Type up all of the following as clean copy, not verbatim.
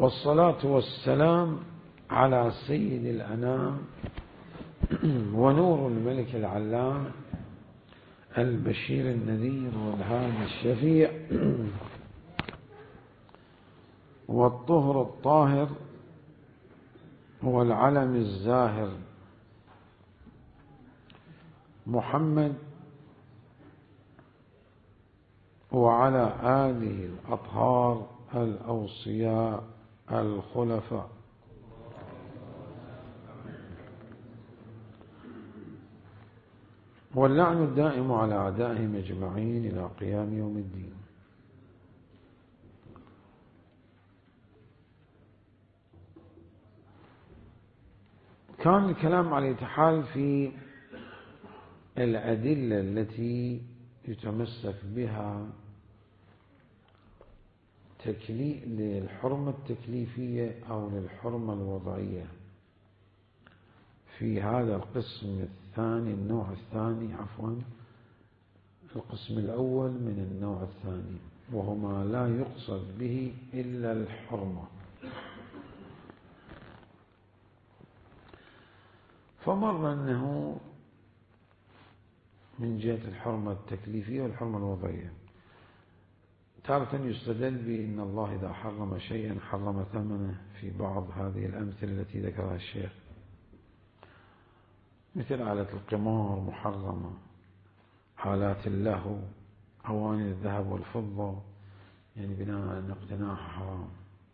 والصلاة والسلام على سيد الأنام ونور الملك العلام البشير النذير والهادي الشفيع والطهر الطاهر والعلم الزاهر محمد وعلى آله الأطهار الأوصياء الخلفاء. واللعن الدائم على أعدائهم أجمعين إلى قيام يوم الدين. كان الكلام على الاتحال في الأدلة التي يتمسك بها للحرمة التكليفية أو للحرمة الوضعية في هذا القسم الثاني، النوع الثاني القسم الأول من النوع الثاني، وهما لا يقصد به إلا الحرمة. فمر أنه من جهة الحرمة التكليفية والحرمة الوضعية تارة يستدل بأن الله إذا حرم شيئا حرم ثمنه في بعض هذه الأمثلة التي ذكرها الشيخ، مثل آلة القمار محرمة، آلات اللهو، أواني الذهب والفضة، يعني بناء على أن اقتناعها حرام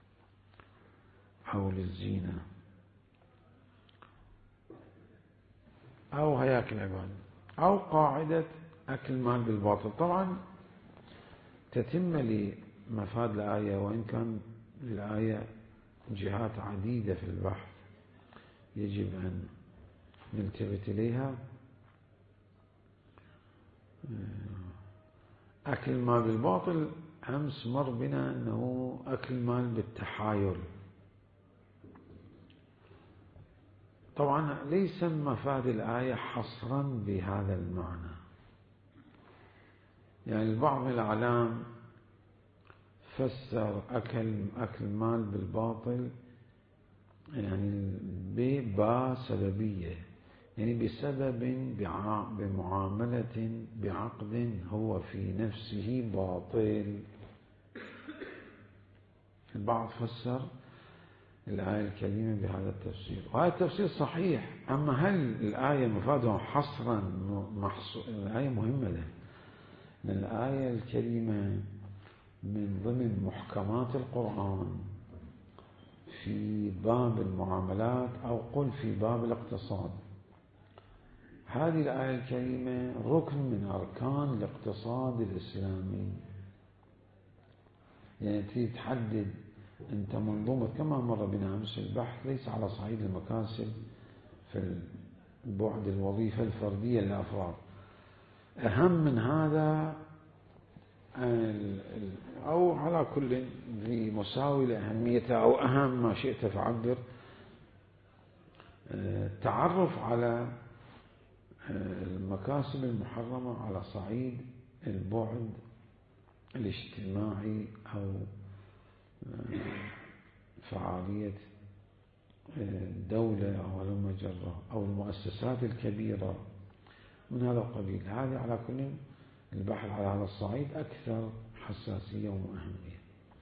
أو للزينة أو هياكل العبادة، أو قاعدة أكل المال بالباطل. طبعا تتم لمفاد الآية، وإن كان للآية جهات عديدة في البحث يجب أن نلتفت إليها. أكل المال بالباطل أمس مر بنا أنه أكل المال بالتحايل. طبعا ليس مفاد الآية حصرا بهذا المعنى، يعني البعض من الأعلام فسر أكل المال بالباطل يعني بباء سببية، يعني بسبب بمعاملة بعقد هو في نفسه باطل. البعض فسر الآية الكريمة بهذا التفسير، وهذا التفسير صحيح. أما هل الآية مفادها حصرا الآية مهمة له، لأن الآية الكريمة من ضمن محكمات القرآن في باب المعاملات أو قل في باب الاقتصاد. هذه الآية الكريمة ركن من أركان الاقتصاد الإسلامي، يعني تريد تحدد أنت منظومة، كما مر بنا أمس البحث، ليس على صعيد المكاسب في البعد الوظيفة الفردية للأفراد. أهم من هذا أو على كل ذي مساوي لأهميته أو أهم ما شئت فعبر، التعرف على المكاسب المحرمة على صعيد البعد الاجتماعي أو فعالية الدولة أو المجرة أو المؤسسات الكبيرة من هذا القبيل. هذه على كل البحث على هذا الصعيد أكثر حساسية وأهمية.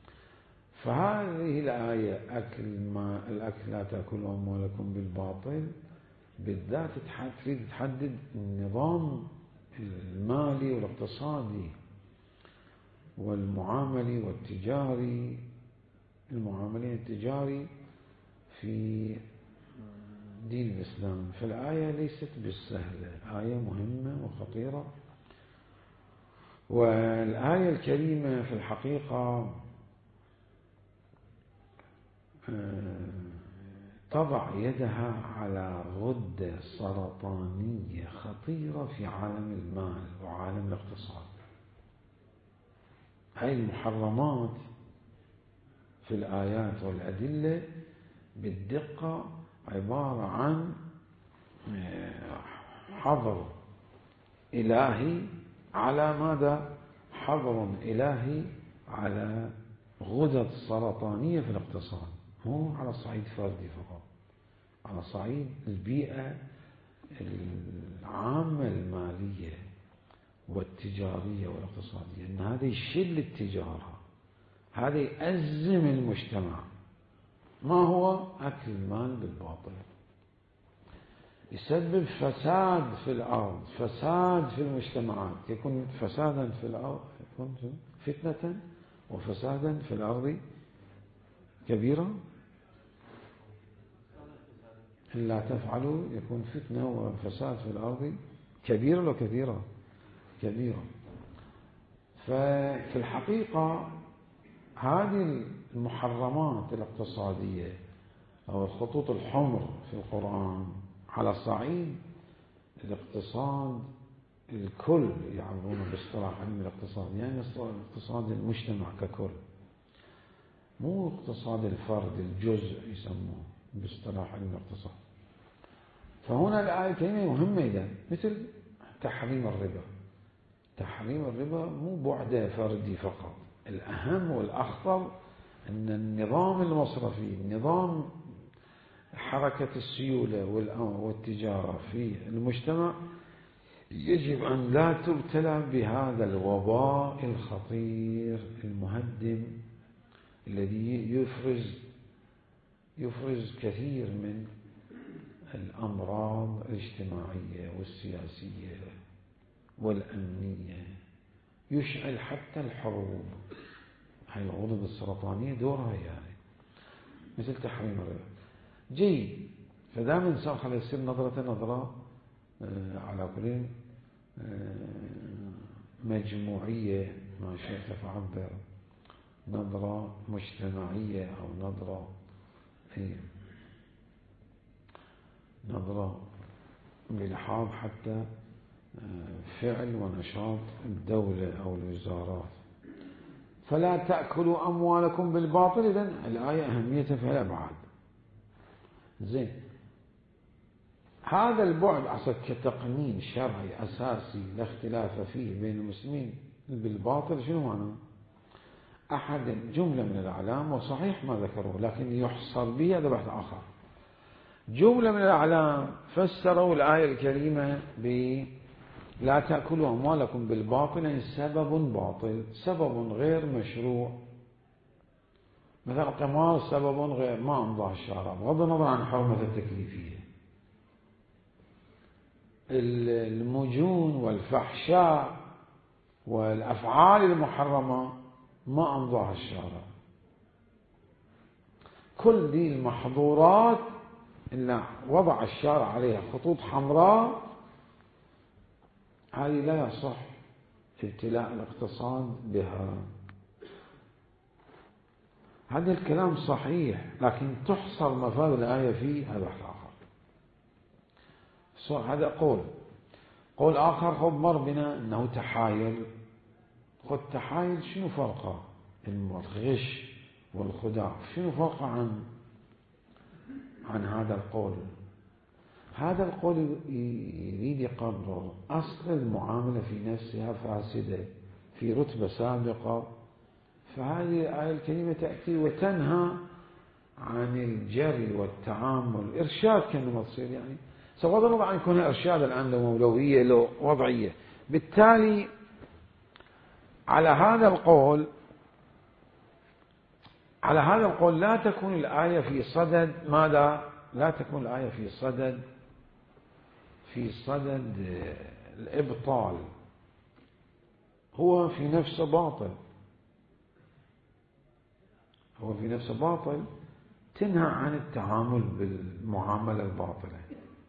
فهذه الآية الأكل لا تأكلوا أموالكم بالباطل بالذات تريد تحدد النظام المالي والاقتصادي والمعاملي والتجاري، المعاملين التجاري في دين الإسلام. فالآية ليست بالسهلة، آية مهمة وخطيرة. والآية الكريمة في الحقيقة تضع يدها على غدة سرطانية خطيرة في عالم المال وعالم الاقتصاد. هاي المحرمات في الآيات والأدلة بالدقة عبارة عن حظر إلهي على ماذا؟ حظر إلهي على غدد سرطانية في الاقتصاد، مو على صعيد فردي فقط، على صعيد البيئة العامة المالية والتجارية والاقتصادية، أن هذا يشل التجارة، هذا يأزم المجتمع. ما هو أكل المال بالباطل، يسبب فساد في الأرض، فساد في المجتمعات، يكون فسادا في الأرض، يكون فتنة وفسادا في الأرض كبيرة. إن لا تفعلوا يكون فتنة وفساد في الأرض كبيرة وكثيرة كبيرة. ففي الحقيقة هذه المحرمات الاقتصادية أو الخطوط الحمر في القرآن على صعيد الاقتصاد الكل، يعرفونه باصطلاح علم الاقتصاد، يعني اقتصاد المجتمع ككل، مو اقتصاد الفرد الجزء يسموه باصطلاح علم الاقتصاد. فهنا الآية الكريمة مهمة إذا مثل تحريم الربا. تحريم الربا مو بعد فردي فقط، الأهم والأخطر أن النظام المصرفي، نظام حركة السيولة والتجارة في المجتمع يجب أن لا تبتلى بهذا الوباء الخطير المهدم الذي يفرز كثير من الأمراض الاجتماعية والسياسية والأمنية، يشعل حتى الحروب. هاي الغدد السرطانية دورها يعني مثل تحريم الربا. جيد، فدام الإنسان خلي يصير نظرة على كل مجموعية، ما شئت فعبر، نظرة مجتمعية أو نظرة بلحاظ حتى فعل ونشاط الدولة أو الوزارات. فلا تأكلوا أموالكم بالباطل. إذن الآية أهميتها في الأبعاد. زين، هذا البعد أصلا كتقنين شرعي أساسي لا اختلاف فيه بين المسلمين بالباطل شنو معناه؟ أحد جملة من الأعلام، وصحيح ما ذكروه لكن يحصر به هذا بحث آخر. جملة من الأعلام فسروا الآية الكريمة لا تأكلوا أموالكم بالباطل، يعني سبب باطل، سبب غير مشروع، مثل القمار سبب غير ما أمضاه الشارع بغض النظر عن حرمة التكليفية. المجون والفحشاء والأفعال المحرمة ما أمضاها الشارع. كل دي المحظورات إلا وضع الشارع عليها خطوط حمراء، هذه لا يصح ابتلاء الاقتصاد بها. هذا الكلام صحيح، لكن تحصر مفاد الآية فيه هذا بحث آخر. هذا قول آخر خذ مر بنا أنه تحايل. خذ تحايل شنو فرقه؟ الغش والخداع شنو فرقه عن هذا القول؟ هذا القول يريد يقرر أصل المعاملة في نفسها فاسدة في رتبة سابقة، فهذه الآية الكريمة تأتي وتنهى عن الجري والتعامل، إرشاد كأنما تصير يعني بغض النظر عن يكون إرشاد الآن لو مولوية لو وضعية. بالتالي على هذا القول لا تكون الآية في صدد ماذا؟ لا تكون الآية في صدد الإبطال، هو في نفسه باطل، تنهى عن التعامل بالمعاملة الباطلة.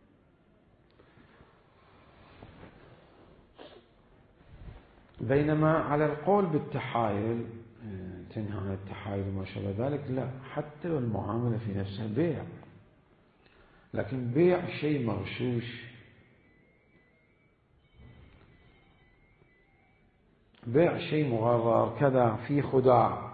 بينما على القول بالتحايل تنهى عن التحايل وما شابه ذلك، لا، حتى المعاملة في نفسها بيع، لكن بيع شيء مغشوش، بيع شيء مغرر كذا في خداع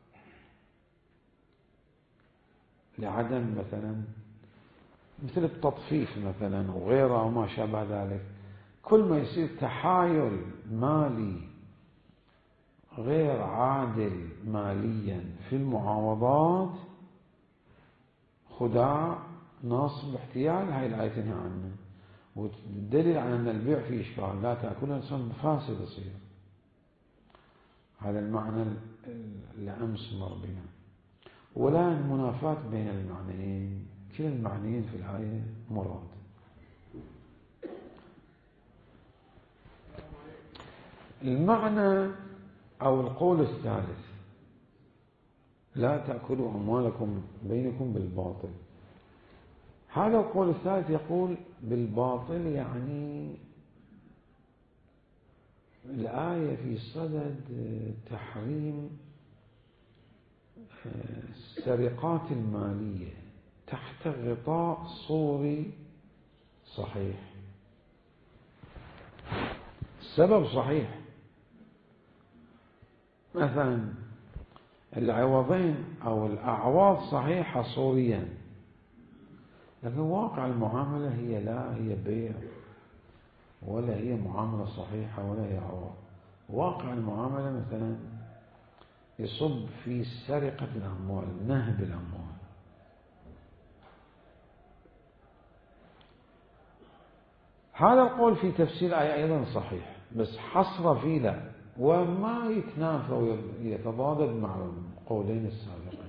لعدم مثلا مثل التطفيف مثلا وغيره وما شابه ذلك. كل ما يصير تحايل مالي غير عادل ماليا في المعاوضات خداع نصب احتيال، هاي الآية تنهى عنه، والدليل على أن البيع فيه إشكال، لا تأكلها الإنسان فاسد يصير. هذا المعنى اللي أمس مر بنا. ولا المنافاة بين المعنيين، كلا المعنيين في الآية مراد. المعنى أو القول الثالث: لا تأكلوا أموالكم بينكم بالباطل. هذا القول الثالث يقول بالباطل، يعني الآية في صدد تحريم السرقات المالية تحت غطاء صوري صحيح. السبب صحيح، مثلا العوضين أو الأعواض صحيحة صوريا، لكن واقع المعاملة هي لا هي بيع ولا هي معاملة صحيحة ولا هي عوض. واقع المعاملة مثلا يصب في سرقة الأموال، نهب الأموال. هذا القول في تفسير الآية أيضا صحيح، بس حصر فيه لا، وما يتنافى ويتضادد مع القولين السابقين.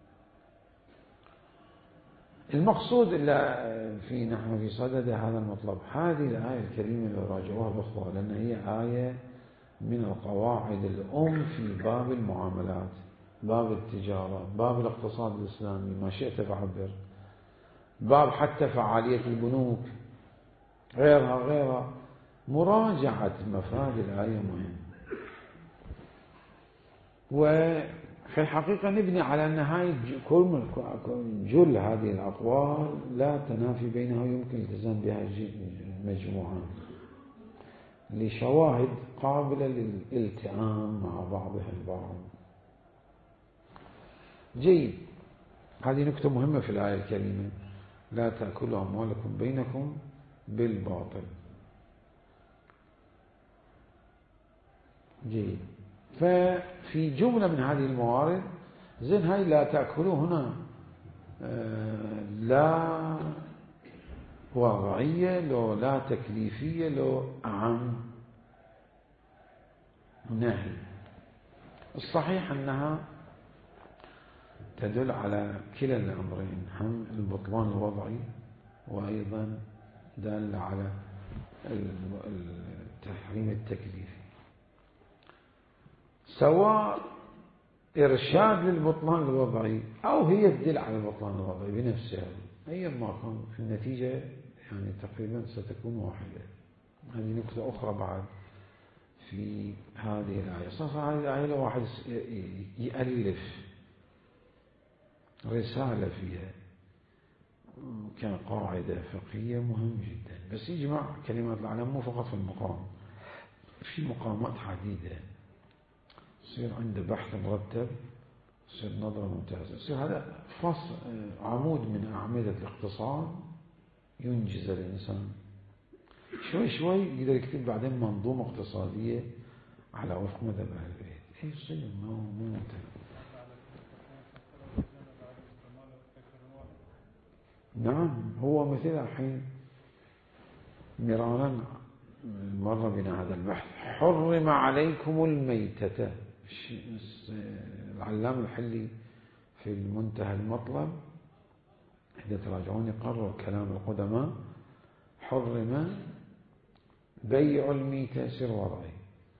المقصود في نحن في صدد هذا المطلب هذه الآية الكريمة اللي راجعوها بأخوة، لأن هي آية من القواعد الأم في باب المعاملات، باب التجارة، باب الاقتصاد الإسلامي، ما شئت فعبر، باب حتى فعالية البنوك، غيرها. مراجعة مفاد الآية مهم، وفي الحقيقة نبني على أن هاي جل هذه الأقوال لا تنافي بينها ويمكن الالتزام بها مجموعة لشواهد قابلة للالتئام مع بعضها البعض. جيد، هذه نكتة مهمة في الآية الكريمة: لا تأكلوا أموالكم بينكم بالباطل. جيد، ففي جملة من هذه الموارد زين هاي لا تأكلوا هنا لا وضعية، لو لا تكليفية، لو أعم نهي. الصحيح أنها تدل على كلا الأمرين، هم البطلان الوضعي وأيضا دل على التحريم التكليفي، سواء إرشاد للبطلان الوضعي أو هي تدل على البطلان الوضعي بنفسها، أي ما كان في النتيجة يعني تقريبا ستكون واحدة. هذه نقطة أخرى بعد في هذه الآية. صراحة هذه الآية لو واحد يألف رسالة فيها كقاعدة فقهية مهم جدا، بس يجمع كلمات العلم مو فقط في المقام، في مقامات عديدة، يصير عنده بحث مرتب، يصير نظرة ممتازة، يصير هذا فصل عمود من أعمدة الاقتصاد ينجز الإنسان. شوي شوي يقدر يكتب بعدين منظومة اقتصادية على وفق مذهب أهل البيت. أي شيء مو منتهي. نعم، هو مثل الحين مرارا مر بنا هذا البحث: حرم عليكم الميتة. العلام الحلي في المنتهى المطلب إذا تراجعون يقرر كلام القدماء: حرم بيع الميتة يصير وضعي،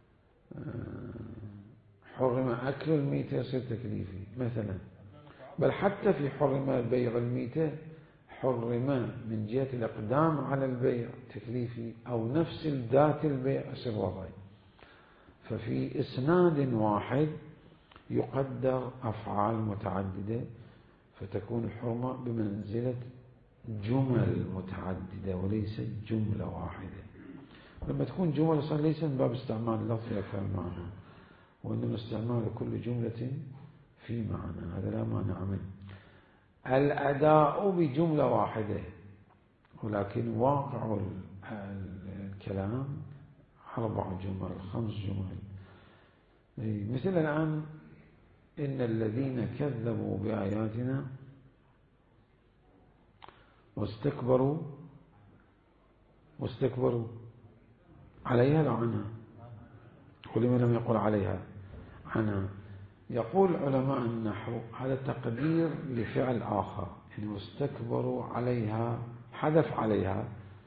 حرم أكل الميتة يصير تكليفي مثلا، بل حتى في حرم بيع الميتة حرم من جهة الإقدام على البيع تكليفي، أو نفس ذات البيع يصير وضعي. ففي إسناد واحد يقدر أفعال متعددة، فتكون الحرمة بمنزلة جمل متعددة وليست جملة واحدة. لما تكون جمل صار ليس من باب استعمال اللفظ في أكثر معنى، وإنما استعمال كل جملة في معنى، هذا لا مانع منه. الأداء بجملة واحدة، ولكن واقع الكلام 4 جمل 5 جمل. مثل الآن إن الذين كذبوا بآياتنا واستكبروا عليها، لا عنها. ولما لم يقل عليها عنها؟ يقول علماء النحو هذا تقدير لفعل آخر، يعني واستكبروا عليها حذف عليها،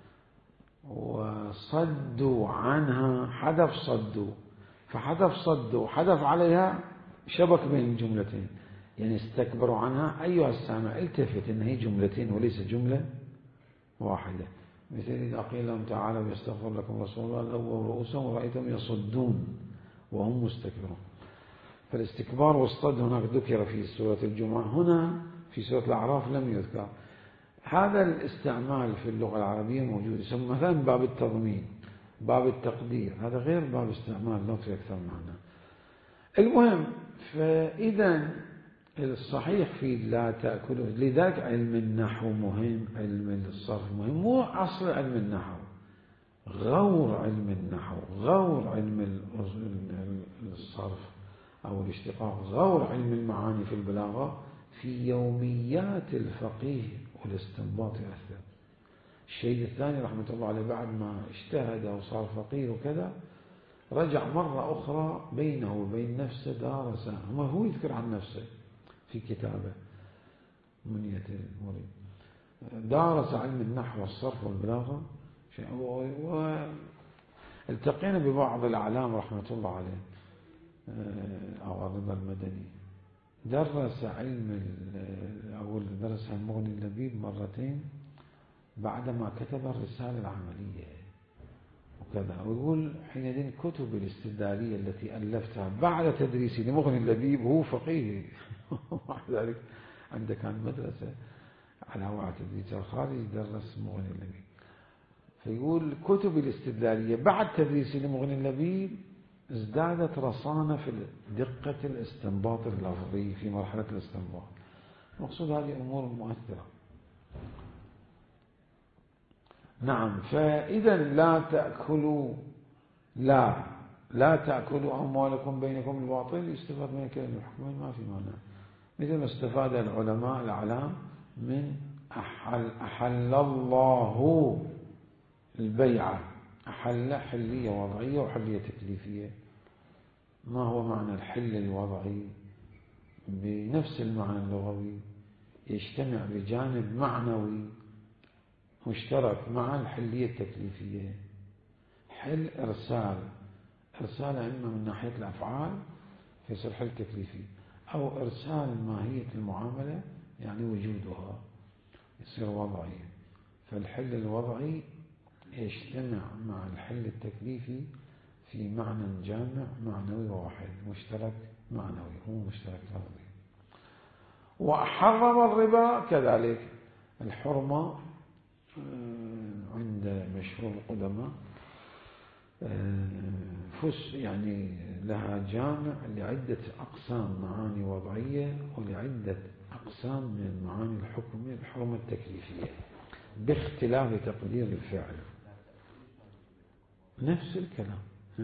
وصدوا عنها حذف صدوا، فحذف صدوا حذف عليها شبك بين الجملتين. يعني استكبروا عنها أيها السامع التفت إن هي جملتين وليس جملة واحدة. مثل إذا قيل لهم تعالوا يستغفر لكم رسول الله لووا رؤوسهم ورأيتهم يصدون وهم مستكبرون. فالاستكبار والصد هناك ذكر في سورة الجمعة، هنا في سورة الأعراف لم يذكر. هذا الاستعمال في اللغة العربية موجود، يسمى مثلا باب التضمين، باب التقدير، هذا غير باب استعمال لفظي أكثر معنا. المهم، فإذا الصحيح في لا تأكلوا، لذلك علم النحو مهم، علم الصرف مهم، مو أصل علم النحو، غور علم النحو، غور علم الصرف أو الاشتقاق، غور علم المعاني في البلاغة في يوميات الفقيه والاستنباط يأثر. الشيء الثاني رحمة الله عليه بعد ما اجتهد وصار فقيه وكذا، رجع مرة أخرى بينه وبين نفسه دارس، هو يذكر عن نفسه في كتابه منية المريد، دارس علم النحو والصرف والبلاغة. والتقينا ببعض الأعلام رحمة الله عليه أو الرضا المدني، درس علم أو درس المغني اللبيب مرتين بعدما كتب الرسالة العملية وكذا. ويقول حينئذ كتب الاستدلالية التي ألفتها بعد تدريسي لمغني اللبيب، هو فقيه ومع ذلك عنده كان مدرسة على هواء تدريس الخارج درس مغني اللبيب. فيقول كتب الاستدلالية بعد تدريسي لمغني اللبيب ازدادت رصانة في دقة الاستنباط اللفظي في مرحلة الاستنباط. مقصود هذه أمور مؤثرة. نعم. فإذا لا تأكلوا، لا تأكلوا أموالكم بينكم بالباطل، يستفاد من كلمة الحكمين ما في معنى. مثل ما استفاد العلماء الأعلام من أحل الله البيعة، أحل حلية وضعية وحلية تكليفية. ما هو معنى الحل الوضعي؟ بنفس المعنى اللغوي، يجتمع بجانب معنوي مشترك مع الحلية التكليفية. حل إرسال إما من ناحية الأفعال فيصير حل تكليفي، أو إرسال ماهية المعاملة يعني وجودها يصير وضعي. فالحل الوضعي يجتمع مع الحل التكليفي في معنى جامع معنوي واحد مشترك معنوي، هو مشترك لفظي. وحرم الربا كذلك. الحرمة عند مشهور القدماء يعني لها جامع لعدة أقسام معاني وضعية ولعدة أقسام من المعاني الحكمية الحرمة التكليفية باختلاف تقدير الفعل. نفس الكلام.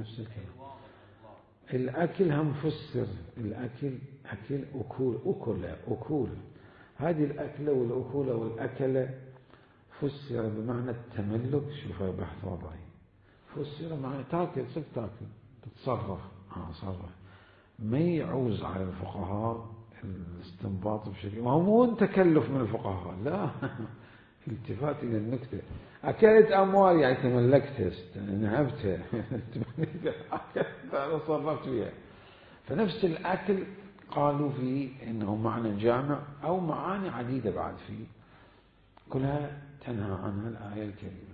الأكل هم فسر، الأكل أكل أكل هذه الأكلة والأكولة والأكلة فسر بمعنى التملك. شوف بحث وضعي، فسر معنى تاكل، صرت تاكل تتصرف، صرف. ما يعوز على الفقهاء الاستنباط بشكل، ما هو مو تكلف من الفقهاء، لا التفات إلى النكتة. أكلت أموال يعني تملكتها، نهبتها، أنا صرفت فيها. فنفس الأكل قالوا فيه إنه معنى جامع أو معاني عديدة بعد فيه، كلها تنهى عنها الآية الكريمة.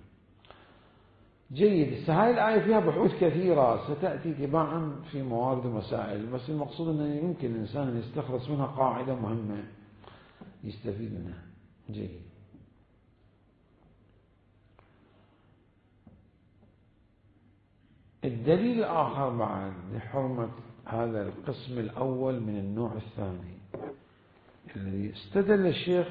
جيد. هاي الآية فيها بحوث كثيرة ستأتي تباعا في موارد ومسائل، بس المقصود أنه يمكن الإنسان أن يستخلص منها قاعدة مهمة يستفيد منها. جيد. الدليل الآخر بعد لحرمة هذا القسم الأول من النوع الثاني الذي استدل الشيخ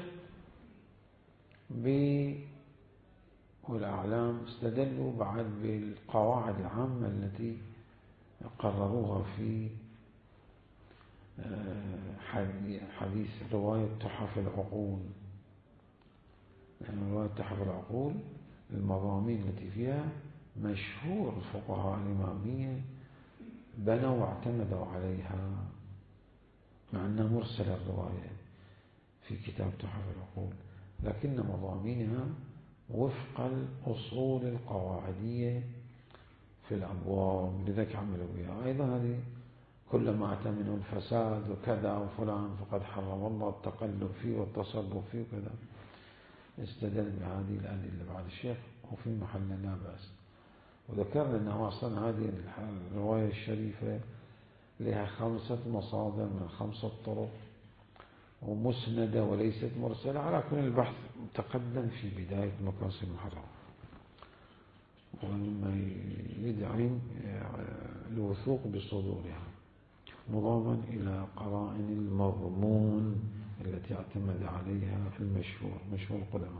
والأعلام استدلوا بعد بالقواعد العامة التي قرروها في حديث رواية تحف العقول، يعني رواية تحف العقول المضامين التي فيها مشهور الفقهاء الإمامية بنوا واعتمدوا عليها، مع أنها مرسلة الرواية في كتاب تحف العقول، لكن مضامينها وفق الأصول القواعدية في الأبواب، لذلك عملوا بها. أيضا هذه كلما أتى منه الفساد وكذا وفلان فقد حرم الله التقلب فيه والتصرف فيه وكذا، استدل بهذه الأدلة بعد الشيخ وفي محل لا بأس. وذكرنا أنه أصلا هذه الرواية الشريفة لها 5 مصادر من 5 طرق ومسندة وليست مرسلة، على كل البحث تقدم في بداية مقاصد المحرم، ومما يدعم الوثوق بصدورها مضافا إلى قرائن المضمون التي اعتمد عليها مشهور القدماء.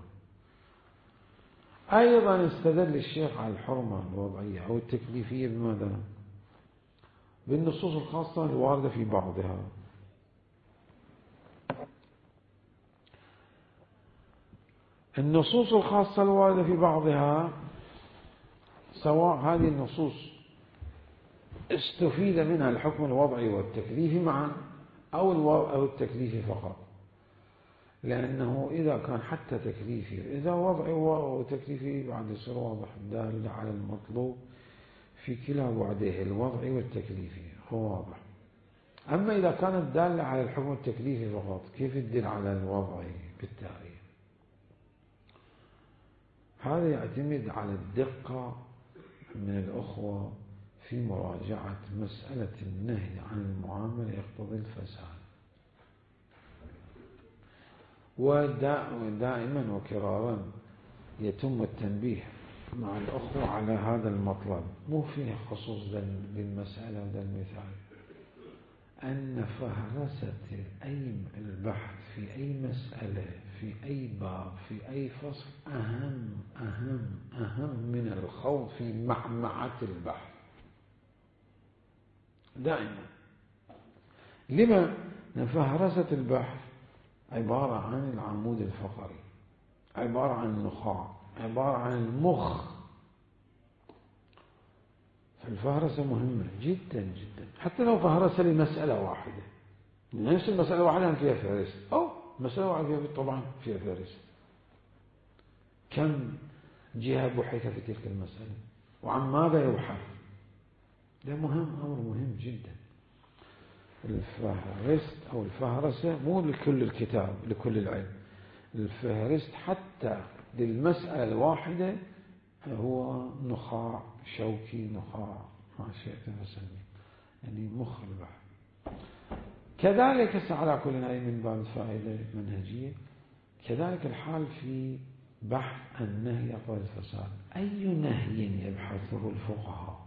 أيضا استدل الشيخ على الحرمة الوضعية أو التكليفية بماذا؟ بالنصوص الخاصة الواردة في بعضها. النصوص الخاصة الواردة في بعضها سواء هذه النصوص استفيد منها الحكم الوضعي والتكليفي معا أو التكليفي فقط، لأنه إذا كان حتى تكليفي إذا وضعي وتكليفي بعد يصير واضح دال على المطلوب في كلا بعديه الوضعي والتكليفي هو واضح. أما إذا كانت دالة على الحكم التكليفي فقط كيف تدل على الوضعي بالتالي؟ هذا يعتمد على الدقة من الأخوة في مراجعة مسألة النهي عن المعاملة يقتضي الفساد، ودائما وكرارا يتم التنبيه مع الأخوة على هذا المطلب، مو فيه خصوص للمسألة وذا المثال، أن فهرسة البحث في أي مسألة في أي باب في أي فصل أهم من الخوض في معمعة البحث دائما. لما؟ فهرسة البحث عبارة عن العمود الفقري، عبارة عن النخاع، عبارة عن المخ. فالفهرسة مهمة جدا جدا، حتى لو فهرسة لمسألة واحدة، نفس المسألة واحدة فيها فهرست، أو مسألة واحدة فيها طبعا فيها فهرست، كم جهة بحث في تلك المسألة وعن ماذا يبحث، ده مهم، أمر مهم جدا. الفهرست أو الفهرسة مو لكل الكتاب لكل العلم، الفهرست حتى للمسألة الواحدة هو نخاع شوكي، نخاع ما شئت فسميه، يعني مخ البحث. كذلك على كل أي من باب الفائدة المنهجية، كذلك الحال في بحث النهي يقتضي الفساد. أي نهي يبحثه الفقهاء؟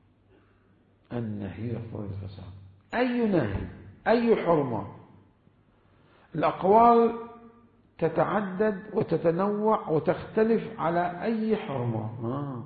النهي يقتضي الفساد. أي نهي، أي حرمة. الأقوال تتعدد وتتنوع وتختلف على أي حرمة.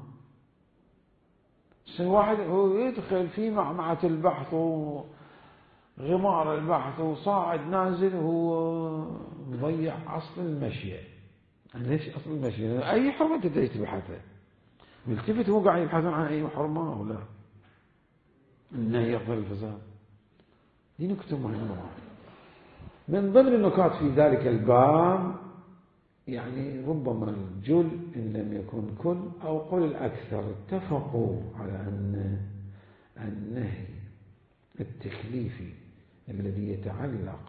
واحد هو يدخل في معمعة البحث وغمار البحث وصاعد نازل، هو مضيع أصل المشيئة. ليش أصل المشيئة؟ أي حرمة تدري تبحثها، ملتفت هو قاعد يبحثون عن أي حرمة أو لا. النهي يقتضي الفساد، دي نكتة مهمة. من ضمن النكات في ذلك الباب يعني ربما الجل إن لم يكن كل أو قل الأكثر اتفقوا على أن النهي التكليفي الذي يتعلق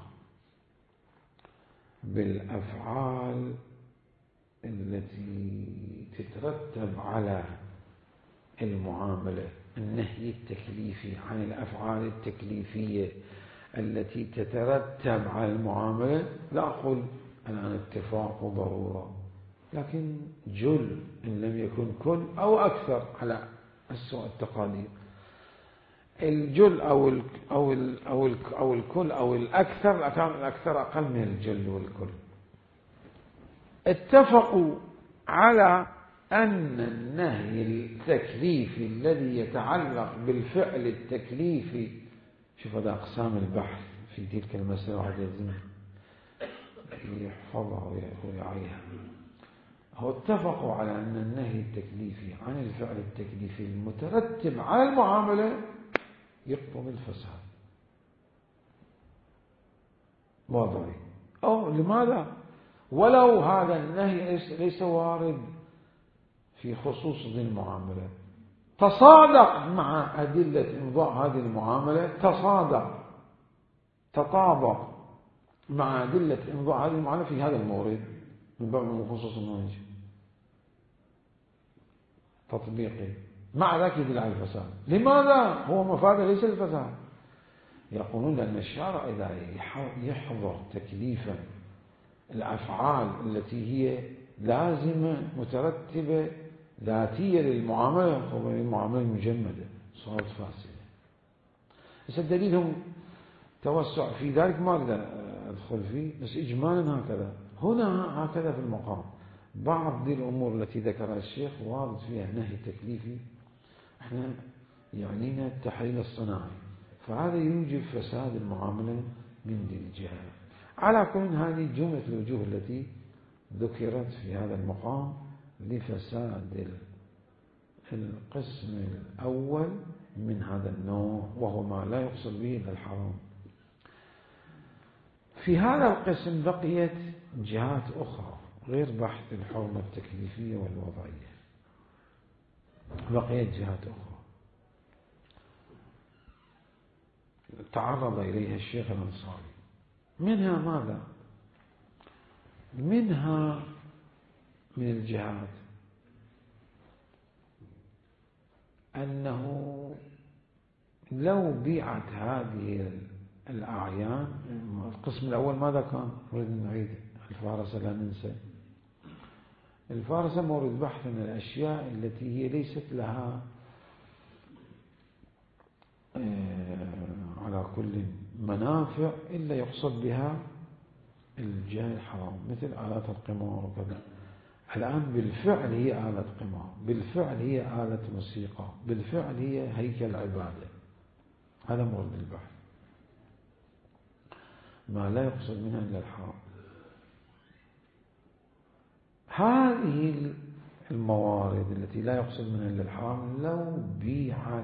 بالأفعال التي تترتب على المعاملة، النهي التكليفي عن الأفعال التكليفية التي تترتب على المعاملة، لا أقول الآن اتفاق وضرورة، لكن جل إن لم يكن كل أو أكثر على أسوأ التقادير. الجل أو الكل أو الأكثر، كان الأكثر أقل من الجل والكل، اتفقوا على أن النهي التكليفي الذي يتعلق بالفعل التكليفي، شوف هذا أقسام البحث في تلك المسألة واحد لازم يحفظها ويعيها. هو اتفقوا على أن النهي التكليفي عن الفعل التكليفي المترتب على المعاملة يقتضي الفساد. واضح؟ أو لماذا؟ ولو هذا النهي ليس وارد في خصوص ذي المعاملة، تصادق مع أدلة إمضاء هذه المعاملة، تطابق مع أدلة إمضاء هذه المعاملة في هذا المورد من باب من خصوص النهي تطبيقي، مع ذلك يدل على الفساد. لماذا؟ هو مفاده ليس الفساد. يقولون أن الشارع إذا يحضر تكليفا الأفعال التي هي لازمة مترتبة ذاتية للمعاملة، هو المعاملة المجمدة صارت فاسدة. بس دليلهم توسع في ذلك ما أريد أدخل فيه، بس إجمالا هكذا هنا هكذا في المقام. بعض الأمور التي ذكرها الشيخ وارد فيها نهي تكليفي، احنا يعنينا التحليل الصناعي، فهذا يوجب فساد المعاملة من ذي الجهة. على كل هذه جملة الوجوه التي ذكرت في هذا المقام لفساد القسم الأول من هذا النوع، وهو ما لا يقصد به إلا الحرام. في هذا القسم بقيت جهات أخرى غير بحث الحرمة التكليفية والوضعية، بقيت جهات أخرى تعرض إليها الشيخ الأنصاري. منها ماذا؟ منها من الجهات أنه لو بيعت هذه الأعيان، القسم الأول ماذا كان؟ نريد نعيد الفارسة لا ننسى. الفارسة مورد بحث من الأشياء التي هي ليست لها على كل منافع إلا يقصد بها الجهة الحرام، مثل آلات القمار وكذا. الآن بالفعل هي آلة قمار، بالفعل هي آلة موسيقى، بالفعل هي هيكل عبادة. هذا مورد البحث، ما لا يقصد منها إلا الحرام. هذه الموارد التي لا يقصد منها إلا الحرام لو بيعت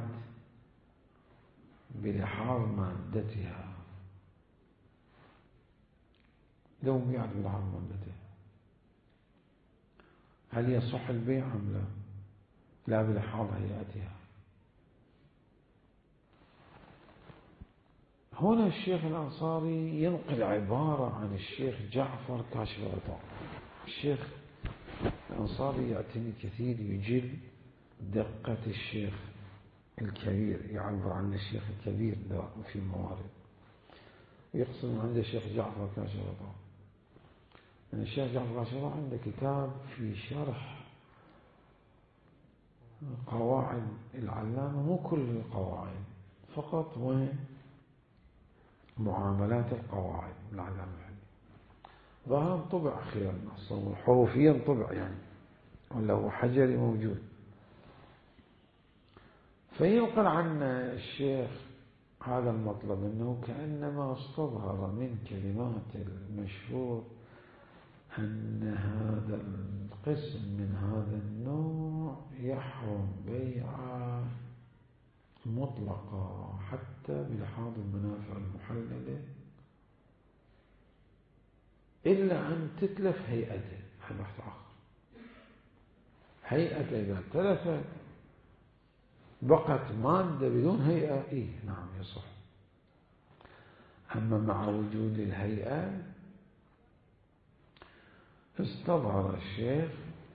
بلحاظ مادتها، لو بيعت بلحاظ مادتها، هل يصح البيع أم لا؟ لا بلحاظ هيئتها. هنا الشيخ الأنصاري ينقل عبارة عن الشيخ جعفر كاشف الغطاء. الشيخ الأنصاري يعتني كثير، يجل دقة الشيخ الكبير، يعبر عن الشيخ الكبير في الموارد، يقصد عند الشيخ جعفر كاشف الغطاء. يعني الشيخ جعفر كاشف الغطاء عنده كتاب في شرح قواعد العلامة، مو كل القواعد فقط، وين معاملات القواعد العلامة. ظاهرا طبع خير أصلا، حروفيا طبع يعني، ولا هو حجري موجود. فينقل عن الشيخ هذا المطلب، أنه كأنما استظهر من كلمات المشهور أن هذا القسم من هذا النوع يحرم بيعه مطلقة حتى بلحاظ المنافع المحللة، إلا أن تتلف هيئته. هذا بحث آخر. هيئته إذا تلفت بقت مادة بدون هيئة، إيه نعم يصح. أما مع وجود الهيئة استظهر الشيخ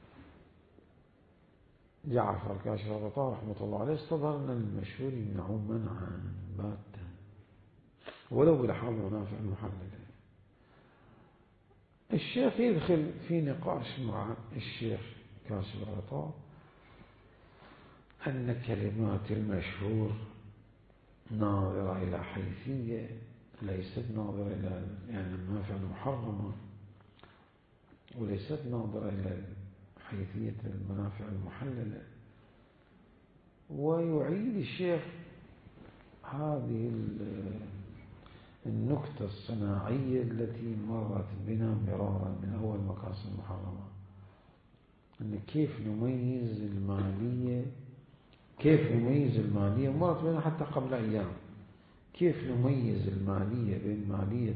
جعفر كاشف الغطاء رحمة الله عليه، استظهر أن المشهور يمنعون منعا باتا ولو بلحاظ منافع محللة. الشيخ يدخل في نقاش مع الشيخ كاشف الغطاء أن كلمات المشهور ناظرة إلى حيثية، ليست ناظرة إلى يعني المنافع المحرمة، وليست ناظرة إلى حيثية المنافع المحللة. ويعيد الشيخ هذه النكتة الصناعية التي مرت بنا مرارا من أول مقاصد المحرمة، أن كيف نميز المالية مرت بنا حتى قبل أيام، كيف نميز المالية بين مالية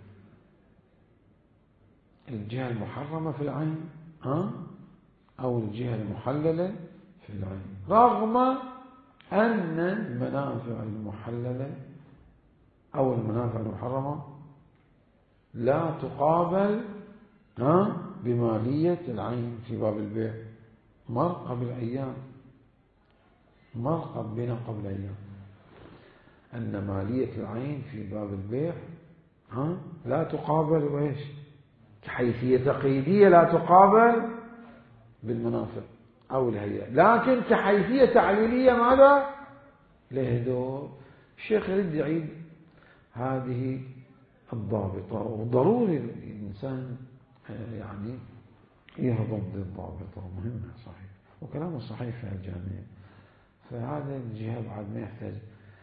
الجهة المحرمة في العين أو الجهة المحللة في العين، رغم أن المنافع المحللة أو المنافع المحرمة لا تقابل بمالية العين في باب البيع. مر بنا قبل أيام أن مالية العين في باب البيع لا تقابل وإيش كحيثية تقييدية لا تقابل بالمنافع أو الهيئة، لكن كحيثية تعليلية ماذا له دور. الشيخ يريد يعيد هذه الضابطة، وضروري الإنسان يعني يهضم بالضابطة، مهمة صحيح، وكلامه صحيح في الجامعة. فهذا الجهة بعد ما يحتاج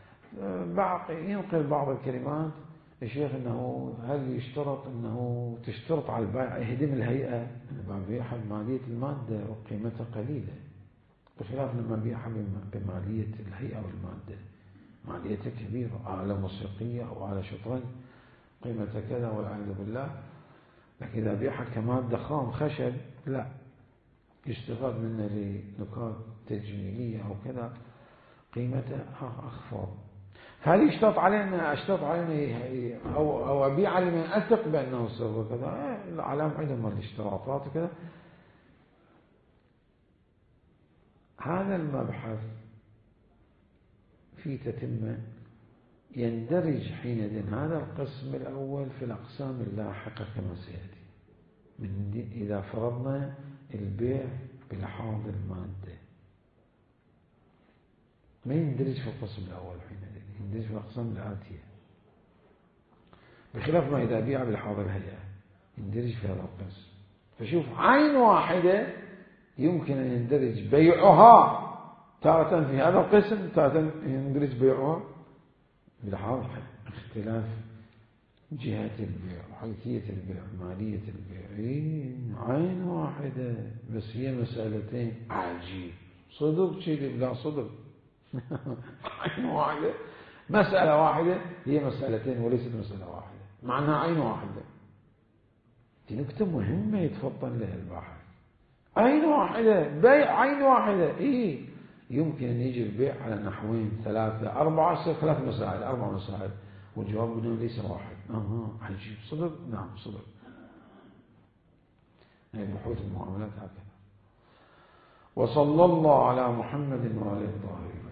ينقل بعض الكلمات الشيخ أنه هل يشترط أنه تشترط على البائع يهدم الهيئة، بيعها بمالية المادة وقيمتها قليلة، بخلاف لما بيعها بمالية الهيئة والمادة ماليتها كبيرة، آلة موسيقية أو آلة شطرنج قيمتها كذا والعياذ بالله. لكن إذا بيعها كمادة خام خشب لا، يستفاد منها لنكات تجميلية أو كذا قيمتها أخفض. هل اشترط علينا أو أبيع لمن أثق بأنه سوى كذا؟ على عدم الاشتراطات وكذا. هذا المبحث في تتمة يندرج حينئذ هذا القسم الأول في الأقسام اللاحقة كما سيأتي، إذا فرضنا البيع بلحاظ المادة ما يندرج في القسم الأول، حينئذ يندرج في الأقسام الآتية، بخلاف ما إذا بيع بلحاظ الهيئة يندرج في هذا القسم. فشوف عين واحدة يمكن أن يندرج بيعها تارة في هذا القسم، تارة يندرج بيعها بلحاظ اختلاف جهة البيع وحيثية البيع مالية البيع. عين واحدة بس هي مسألتين. عجيب، صدق شيء لا صدق. عين واحدة مسألة واحدة هي مسألتين وليست مسألة واحدة، معناها عين واحدة. دي نكتة مهمة يتفطن لها الباحث. عين واحدة بيع عين واحدة يمكن أن يجي البيع على نحوين ثلاثة أربعة، يصير 3 مسائل 4 مسائل، والجواب منه ليس واحد. عجيب، صدق؟ نعم صدق. بحوث المعاملات هكذا. وصلى الله على محمد وعلى الطاهرين.